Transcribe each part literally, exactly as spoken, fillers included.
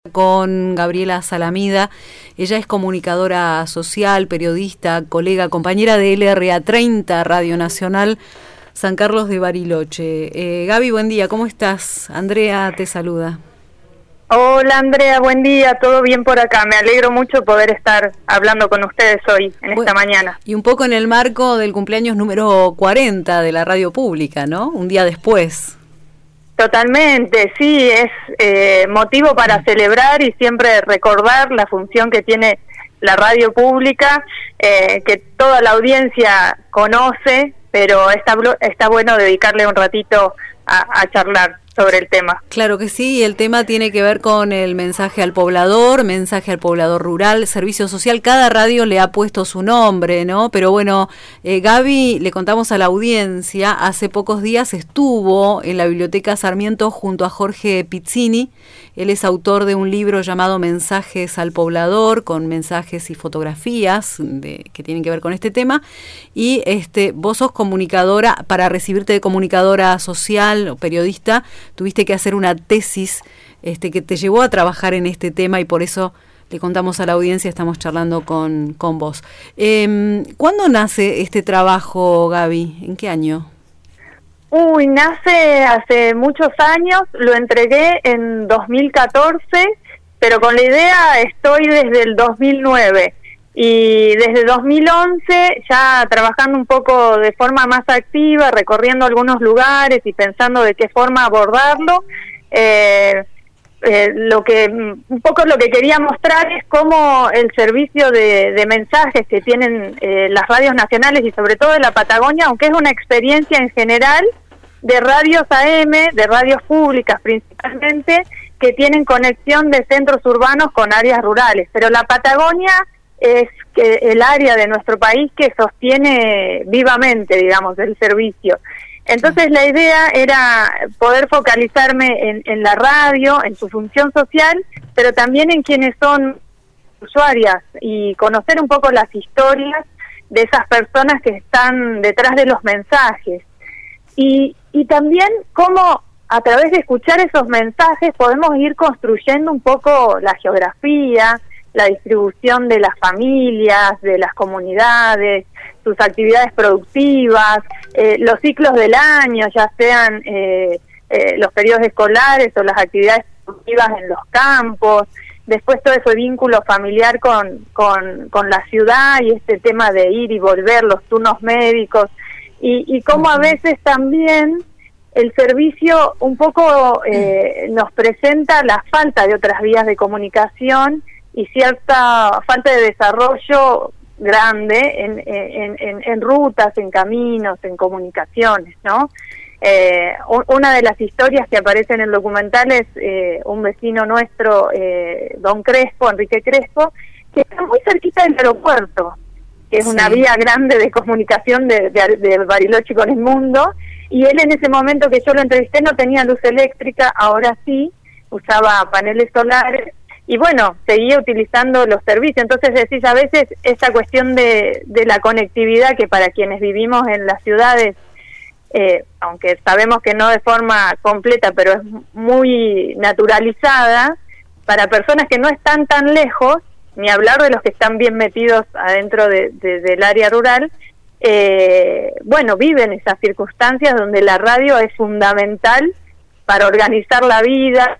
Con Gabriela Salamida. Ella es comunicadora social, periodista, colega, compañera de L R A treinta, Radio Nacional San Carlos de Bariloche. Eh, Gaby, buen día, ¿cómo estás? Andrea te saluda. Hola Andrea, buen día, todo bien por acá. Me alegro mucho poder estar hablando con ustedes hoy, en bueno, esta mañana. Y un poco en el marco del cumpleaños número cuarenta de la radio pública, ¿no? Un día después. Totalmente, sí, es eh, motivo para celebrar y siempre recordar la función que tiene la radio pública, eh, que toda la audiencia conoce, pero está, está bueno dedicarle un ratito a, a charlar sobre el tema. Claro que sí, el tema tiene que ver con el mensaje al poblador, mensaje al poblador rural, servicio social. Cada radio le ha puesto su nombre, ¿no? Pero bueno, eh, Gaby, le contamos a la audiencia, hace pocos días estuvo en la Biblioteca Sarmiento junto a Jorge Pizzini. Él es autor de un libro llamado Mensajes al Poblador, con mensajes y fotografías de, que tienen que ver con este tema. Y este, vos sos comunicadora, para recibirte de comunicadora social o periodista, tuviste que hacer una tesis este, que te llevó a trabajar en este tema y por eso le contamos a la audiencia, estamos charlando con, con vos. Eh, ¿Cuándo nace este trabajo, Gaby? ¿En qué año? Uy, nace hace muchos años, lo entregué en dos mil catorce, pero con la idea estoy desde el dos mil nueve y desde dos mil once ya trabajando un poco de forma más activa, recorriendo algunos lugares y pensando de qué forma abordarlo. Eh, eh, lo que un poco lo que quería mostrar es cómo el servicio de, de mensajes que tienen eh, las radios nacionales y sobre todo de la Patagonia, aunque es una experiencia en general de radios A M, de radios públicas principalmente, que tienen conexión de centros urbanos con áreas rurales, pero la Patagonia es que el área de nuestro país que sostiene vivamente, digamos, el servicio. Entonces la idea era poder focalizarme en, en la radio, en su función social, pero también en quienes son usuarias y conocer un poco las historias de esas personas que están detrás de los mensajes. Y, y también cómo a través de escuchar esos mensajes podemos ir construyendo un poco la geografía, la distribución de las familias, de las comunidades, sus actividades productivas, eh, los ciclos del año, ya sean eh, eh, los periodos escolares o las actividades productivas en los campos, después todo ese vínculo familiar con, con, con la ciudad y este tema de ir y volver, los turnos médicos, y, y cómo a veces también el servicio un poco eh, nos presenta la falta de otras vías de comunicación y cierta falta de desarrollo grande en, en, en, en rutas, en caminos, en comunicaciones, ¿no? Eh, una de las historias que aparece en el documental es eh, un vecino nuestro, eh, don Crespo, Enrique Crespo, que está muy cerquita del aeropuerto, que es sí. una vía grande de comunicación de, de, de Bariloche con el mundo, y él en ese momento que yo lo entrevisté no tenía luz eléctrica, ahora sí, usaba paneles solares, y bueno, seguía utilizando los servicios. Entonces decís, a veces esa cuestión de, de la conectividad, que para quienes vivimos en las ciudades, eh, aunque sabemos que no de forma completa, pero es muy naturalizada, para personas que no están tan lejos, ni hablar de los que están bien metidos adentro de, de, del área rural, eh, bueno, viven esas circunstancias donde la radio es fundamental para organizar la vida.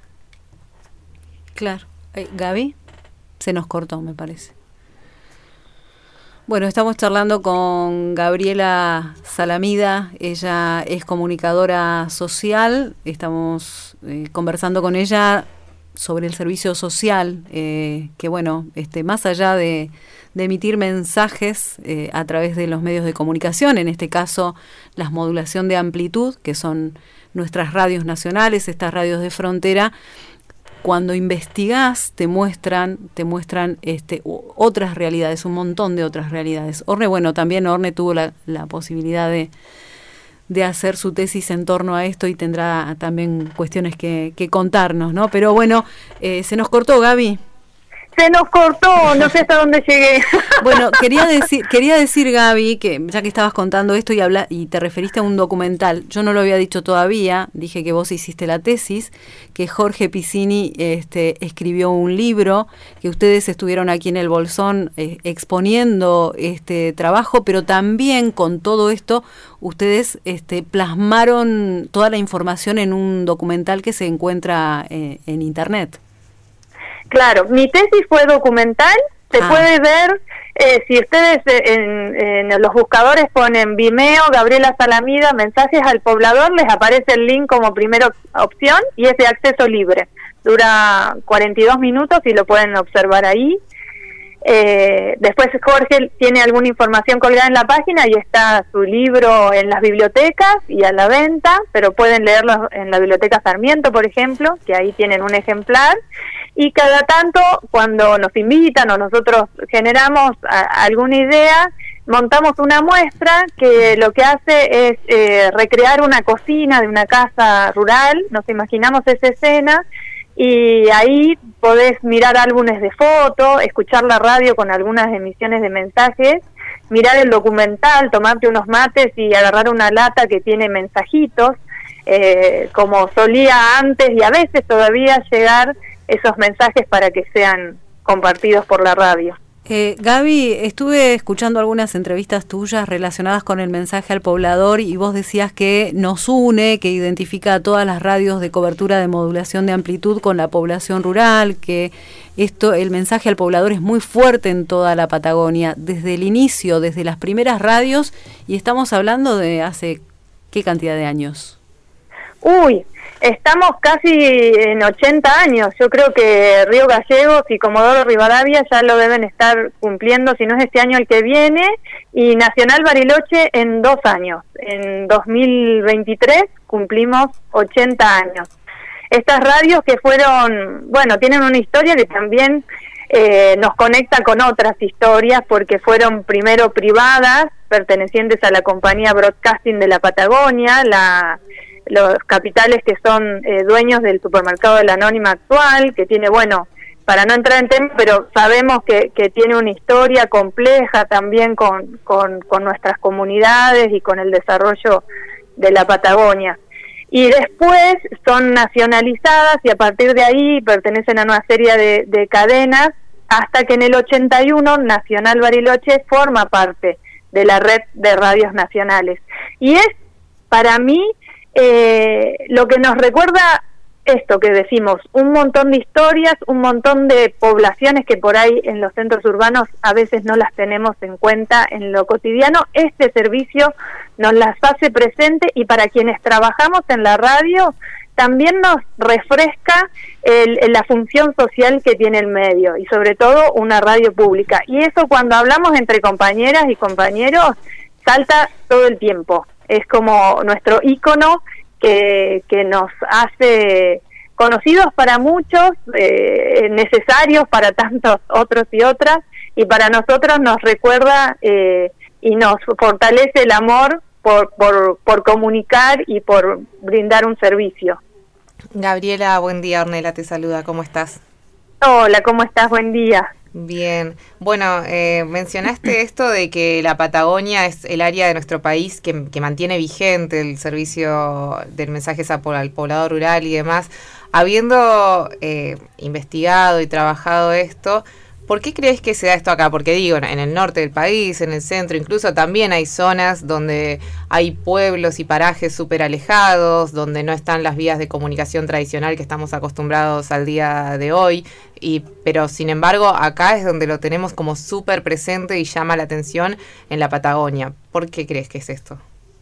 Claro. Eh, Gaby, se nos cortó, me parece. Bueno, estamos charlando con Gabriela Salamida, ella es comunicadora social, estamos eh, conversando con ella sobre el servicio social, eh, que bueno, este, más allá de, de emitir mensajes eh, a través de los medios de comunicación, en este caso la modulación de amplitud, que son nuestras radios nacionales, estas radios de frontera, cuando investigás te muestran, te muestran este, otras realidades, un montón de otras realidades. Orne, bueno, también Orne tuvo la, la posibilidad de, de hacer su tesis en torno a esto y tendrá también cuestiones que, que contarnos, ¿no? Pero bueno, eh, se nos cortó, Gaby. Se nos cortó, no sé hasta dónde llegué. Bueno, quería decir, quería decir, Gaby, que ya que estabas contando esto y habla, y te referiste a un documental, yo no lo había dicho todavía, dije que vos hiciste la tesis, que Jorge Piccini este, escribió un libro, que ustedes estuvieron aquí en el Bolsón eh, exponiendo este trabajo, pero también con todo esto ustedes este, plasmaron toda la información en un documental que se encuentra eh, en internet. Claro, mi tesis fue documental, se ah. puede ver, eh, si ustedes en, en los buscadores ponen Vimeo, Gabriela Salamida, mensajes al poblador, les aparece el link como primera opción y es de acceso libre. Dura cuarenta y dos minutos y lo pueden observar ahí. Eh, después Jorge tiene alguna información colgada en la página y está su libro en las bibliotecas y a la venta, pero pueden leerlo en la Biblioteca Sarmiento, por ejemplo, que ahí tienen un ejemplar. Y cada tanto, cuando nos invitan o nosotros generamos a, alguna idea, montamos una muestra que lo que hace es eh, recrear una cocina de una casa rural. Nos imaginamos esa escena y ahí podés mirar álbumes de fotos, escuchar la radio con algunas emisiones de mensajes, mirar el documental, tomarte unos mates y agarrar una lata que tiene mensajitos, eh, como solía antes y a veces todavía llegar esos mensajes para que sean compartidos por la radio. Eh, Gaby, estuve escuchando algunas entrevistas tuyas relacionadas con el mensaje al poblador y vos decías que nos une, que identifica a todas las radios de cobertura de modulación de amplitud con la población rural, que esto, el mensaje al poblador es muy fuerte en toda la Patagonia, desde el inicio, desde las primeras radios, y estamos hablando de hace ¿qué cantidad de años? Uy, estamos casi en ochenta años. Yo creo que Río Gallegos y Comodoro Rivadavia ya lo deben estar cumpliendo, si no es este año el que viene, y Nacional Bariloche en dos años. En dos mil veintitrés cumplimos ochenta años. Estas radios que fueron, bueno, tienen una historia que también eh, nos conecta con otras historias, porque fueron primero privadas, pertenecientes a la compañía Broadcasting de la Patagonia, la... los capitales que son eh, dueños del supermercado de la Anónima actual, que tiene, bueno, para no entrar en tema, pero sabemos que, que tiene una historia compleja también con, con, con nuestras comunidades y con el desarrollo de la Patagonia. Y después son nacionalizadas y a partir de ahí pertenecen a una serie de, de cadenas, hasta que en el ochenta y uno Nacional Bariloche forma parte de la red de radios nacionales. Y es, para mí, Eh, lo que nos recuerda esto que decimos, un montón de historias, un montón de poblaciones que por ahí en los centros urbanos a veces no las tenemos en cuenta en lo cotidiano. Este servicio nos las hace presente y para quienes trabajamos en la radio también nos refresca el, la función social que tiene el medio y sobre todo una radio pública. Y eso, cuando hablamos entre compañeras y compañeros, salta todo el tiempo. Es como nuestro ícono que, que nos hace conocidos para muchos, eh, necesarios para tantos otros y otras, y para nosotros nos recuerda eh, y nos fortalece el amor por, por, por comunicar y por brindar un servicio. Gabriela, buen día. Ornella te saluda, ¿cómo estás? Hola, ¿cómo estás? Buen día. Bien, bueno, eh, mencionaste esto de que la Patagonia es el área de nuestro país que, que mantiene vigente el servicio del mensaje al poblador rural y demás. Habiendo eh, investigado y trabajado esto, ¿por qué crees que se da esto acá? Porque digo, en el norte del país, en el centro, incluso también hay zonas donde hay pueblos y parajes súper alejados, donde no están las vías de comunicación tradicional que estamos acostumbrados al día de hoy, y pero sin embargo acá es donde lo tenemos como súper presente y llama la atención en la Patagonia. ¿Por qué crees que es esto?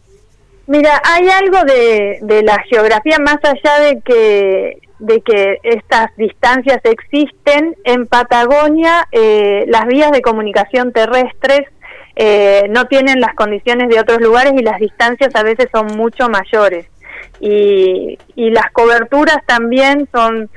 Mira, hay algo de, de la geografía, más allá de que de que estas distancias existen. En Patagonia eh, las vías de comunicación terrestres eh, no tienen las condiciones de otros lugares y las distancias a veces son mucho mayores y, y las coberturas también son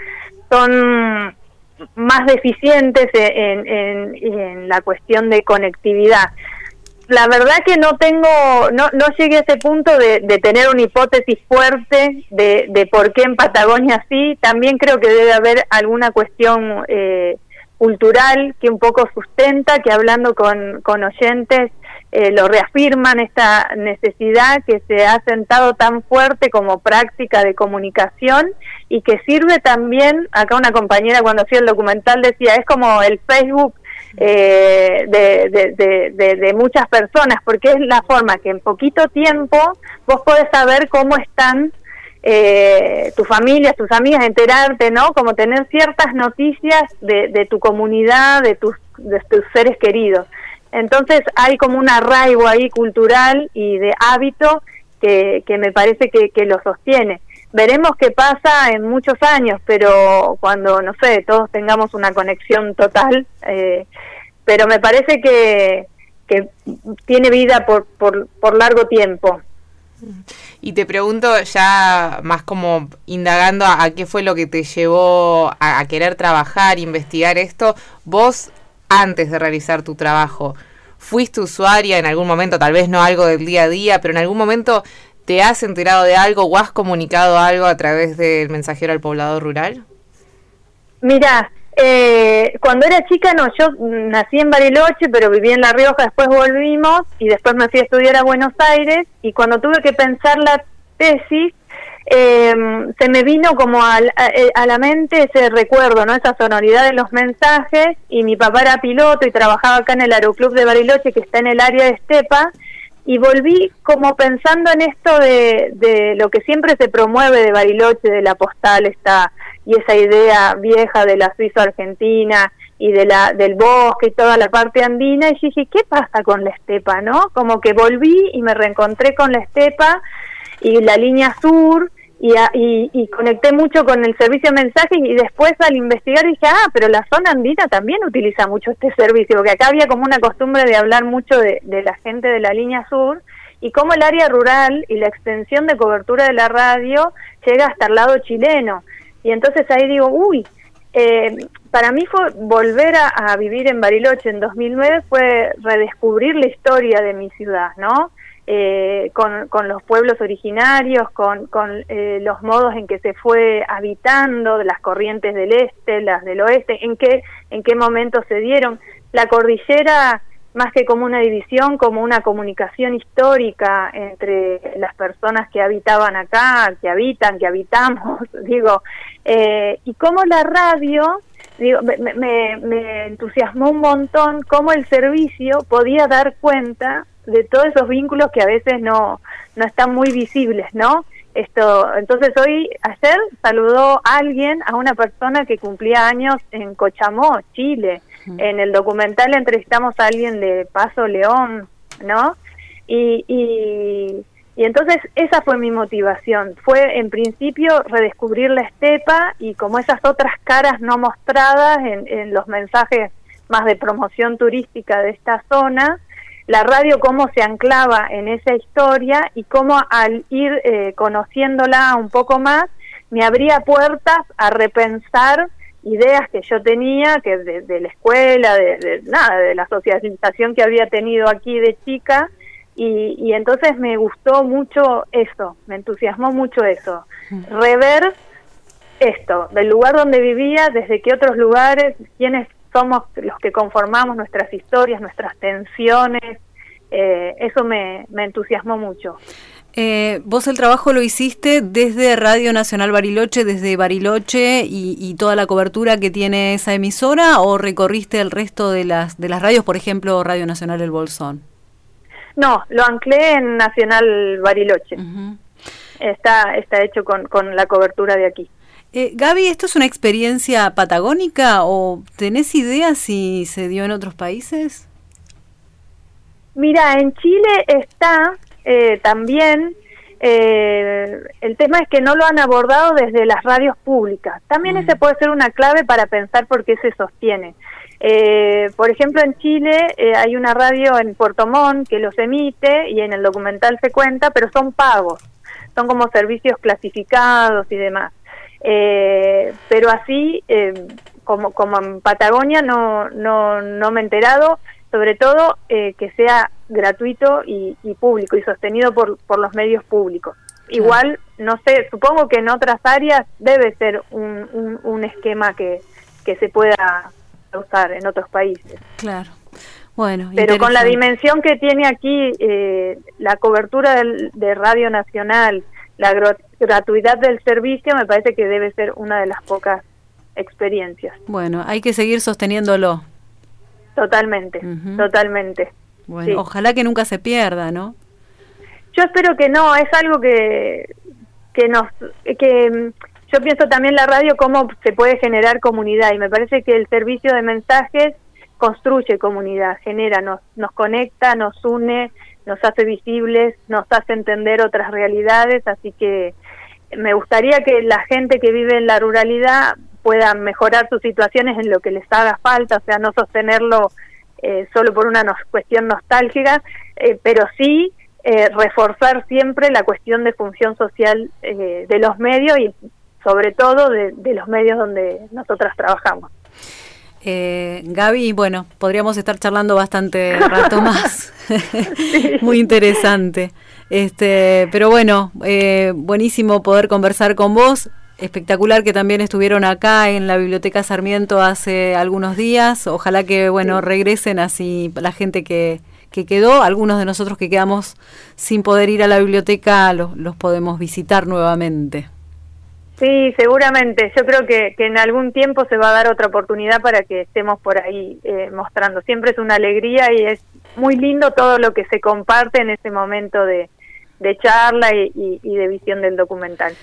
son más deficientes en, en, en la cuestión de conectividad. La verdad que no tengo, no, no llegué a ese punto de, de tener una hipótesis fuerte de, de por qué en Patagonia sí. También creo que debe haber alguna cuestión eh, cultural que un poco sustenta, que hablando con, con oyentes eh, lo reafirman, esta necesidad que se ha sentado tan fuerte como práctica de comunicación y que sirve también, acá una compañera cuando hacía el documental decía, es como el Facebook eh, de, de, de, de, de muchas personas, porque es la forma que en poquito tiempo vos podés saber cómo están Eh, tu familia, tus amigas, enterarte, ¿no? Como tener ciertas noticias de, de tu comunidad, de tus, de tus seres queridos. Entonces hay como un arraigo ahí cultural y de hábito que, que me parece que, que lo sostiene. Veremos qué pasa en muchos años, pero cuando, no sé, todos tengamos una conexión total, eh, pero me parece que, que tiene vida por, por, por largo tiempo. Y te pregunto ya más como indagando a, a qué fue lo que te llevó a, a querer trabajar, investigar esto. Vos, antes de realizar tu trabajo, ¿fuiste usuaria en algún momento, tal vez no algo del día a día, pero en algún momento te has enterado de algo o has comunicado algo a través del mensajero al poblador rural? Mirá, eh, cuando era chica, no, yo nací en Bariloche, pero viví en La Rioja, después volvimos y después me fui a estudiar a Buenos Aires, y cuando tuve que pensar la tesis, eh, se me vino como a, a, a la mente ese recuerdo, ¿no? Esa sonoridad de los mensajes, y mi papá era piloto y trabajaba acá en el Aeroclub de Bariloche, que está en el área de Estepa, y volví como pensando en esto de, de lo que siempre se promueve de Bariloche, de la postal, esta, y esa idea vieja de la suizo-argentina y de la del bosque y toda la parte andina, y dije, ¿qué pasa con la estepa, no? Como que volví y me reencontré con la estepa y la línea sur, y, a, y, y conecté mucho con el servicio de mensajes, y después al investigar dije, ah, pero la zona andina también utiliza mucho este servicio, porque acá había como una costumbre de hablar mucho de, de la gente de la línea sur, y cómo el área rural y la extensión de cobertura de la radio llega hasta el lado chileno. Y entonces ahí digo, uy, eh, para mí fue volver a, a vivir en Bariloche en dos mil nueve, fue redescubrir la historia de mi ciudad, ¿no? Eh, con, con los pueblos originarios, con, con eh, los modos en que se fue habitando, de las corrientes del este, las del oeste, en qué, en qué momento se dieron. La cordillera, más que como una división, como una comunicación histórica entre las personas que habitaban acá, que habitan, que habitamos, digo, eh, y cómo la radio, digo, me, me, me entusiasmó un montón cómo el servicio podía dar cuenta de todos esos vínculos que a veces no, no están muy visibles, ¿no? Esto, entonces hoy, ayer saludó a alguien, a una persona que cumplía años en Cochamó, Chile. Uh-huh. En el documental entrevistamos a alguien de Paso León, ¿no? Y, y, y entonces esa fue mi motivación, fue en principio redescubrir la estepa y como esas otras caras no mostradas en, en los mensajes más de promoción turística de esta zona, la radio cómo se anclaba en esa historia y cómo al ir eh, conociéndola un poco más me abría puertas a repensar ideas que yo tenía, que de, de la escuela, de, de nada, de la socialización que había tenido aquí de chica, y, y entonces me gustó mucho eso, me entusiasmó mucho eso, rever esto, del lugar donde vivía, desde qué otros lugares, quiénes somos los que conformamos nuestras historias, nuestras tensiones, eh, eso me, me entusiasmó mucho. Eh, vos el trabajo lo hiciste desde Radio Nacional Bariloche, desde Bariloche y, y toda la cobertura que tiene esa emisora, ¿o recorriste el resto de las de las radios, por ejemplo Radio Nacional El Bolsón? No, lo anclé en Nacional Bariloche. Uh-huh. Está está hecho con, con la cobertura de aquí. Eh, Gaby, ¿esto es una experiencia patagónica o tenés idea si se dio en otros países? Mira, en Chile está eh, también, eh, el tema es que no lo han abordado desde las radios públicas. También mm. ese puede ser una clave para pensar por qué se sostiene. Eh, por ejemplo, en Chile eh, hay una radio en Puerto Montt que los emite y en el documental se cuenta, pero son pagos, son como servicios clasificados y demás. Eh, pero así eh, como como en Patagonia no no no me he enterado, sobre todo eh, que sea gratuito y, y público y sostenido por por los medios públicos. Igual, no sé, supongo que en otras áreas debe ser un, un, un esquema que, que se pueda a usar en otros países. Claro. Bueno, pero con la dimensión que tiene aquí eh, la cobertura del, de Radio Nacional, la gr gratuidad del servicio, me parece que debe ser una de las pocas experiencias. Bueno, hay que seguir sosteniéndolo. Totalmente, uh-huh. totalmente. Bueno, sí. Ojalá que nunca se pierda, ¿no? Yo espero que no, es algo que que nos que yo pienso también la radio cómo se puede generar comunidad, y me parece que el servicio de mensajes construye comunidad, genera, nos nos conecta, nos une, nos hace visibles, nos hace entender otras realidades, así que me gustaría que la gente que vive en la ruralidad pueda mejorar sus situaciones en lo que les haga falta, o sea, no sostenerlo eh, solo por una no, cuestión nostálgica, eh, pero sí Eh, reforzar siempre la cuestión de función social eh, de los medios y sobre todo de, de los medios donde nosotras trabajamos. Eh, Gaby, bueno, podríamos estar charlando bastante rato más. Sí. Muy interesante. Este, pero bueno, eh, buenísimo poder conversar con vos. Espectacular que también estuvieron acá en la Biblioteca Sarmiento hace algunos días. Ojalá que, bueno, sí. regresen así la gente que que quedó, algunos de nosotros que quedamos sin poder ir a la biblioteca los, los podemos visitar nuevamente. Sí, seguramente. Yo creo que, que en algún tiempo se va a dar otra oportunidad para que estemos por ahí eh, mostrando. Siempre es una alegría y es muy lindo todo lo que se comparte en ese momento de, de charla y, y, y de visión del documental.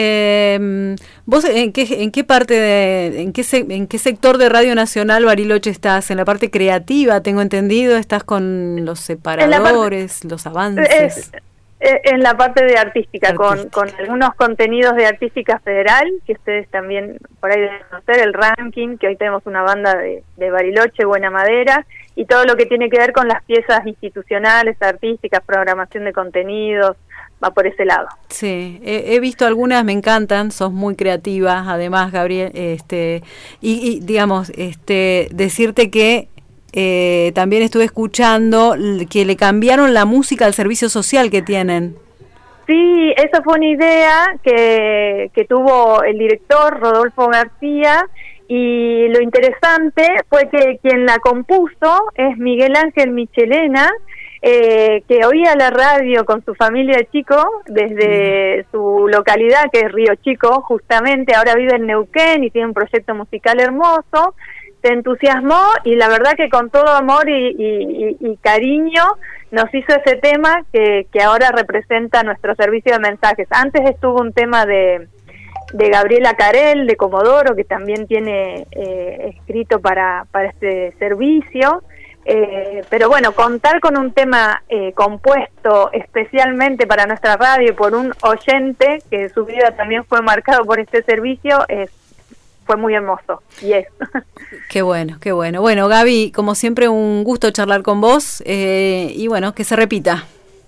Eh, ¿Vos en qué, en qué parte, de, en qué se, en qué sector de Radio Nacional Bariloche estás? ¿En la parte creativa, tengo entendido? ¿Estás con los separadores, parte, los avances? Es, en la parte de artística, artística. Con, con algunos contenidos de Artística Federal, que ustedes también por ahí deben conocer, el ranking, que hoy tenemos una banda de, de Bariloche, Buena Madera, y todo lo que tiene que ver con las piezas institucionales, artísticas, programación de contenidos, va por ese lado. Sí, he, he visto algunas, me encantan, sos muy creativa, además, Gabriel, este, y, y digamos, este, decirte que eh, también estuve escuchando que le cambiaron la música al servicio social que tienen. Sí, esa fue una idea que, que tuvo el director Rodolfo García, y lo interesante fue que quien la compuso es Miguel Ángel Michelena, Eh, que oía la radio con su familia de Chico desde mm. su localidad, que es Río Chico, justamente. Ahora vive en Neuquén y tiene un proyecto musical hermoso. Se entusiasmó y la verdad que con todo amor y, y, y cariño nos hizo ese tema que, que ahora representa nuestro servicio de mensajes. Antes estuvo un tema de, de Gabriela Carel, de Comodoro, que también tiene eh, escrito para, para este servicio. Eh, pero bueno, contar con un tema eh, compuesto especialmente para nuestra radio por un oyente que su vida también fue marcado por este servicio, es, fue muy hermoso. Y es. Qué bueno, qué bueno. Bueno, Gaby, como siempre, un gusto charlar con vos eh, y bueno, que se repita.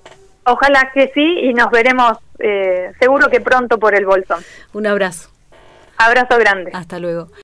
Ojalá que sí, y nos veremos eh, seguro que pronto por el Bolsón. Un abrazo. Abrazo grande. Hasta luego.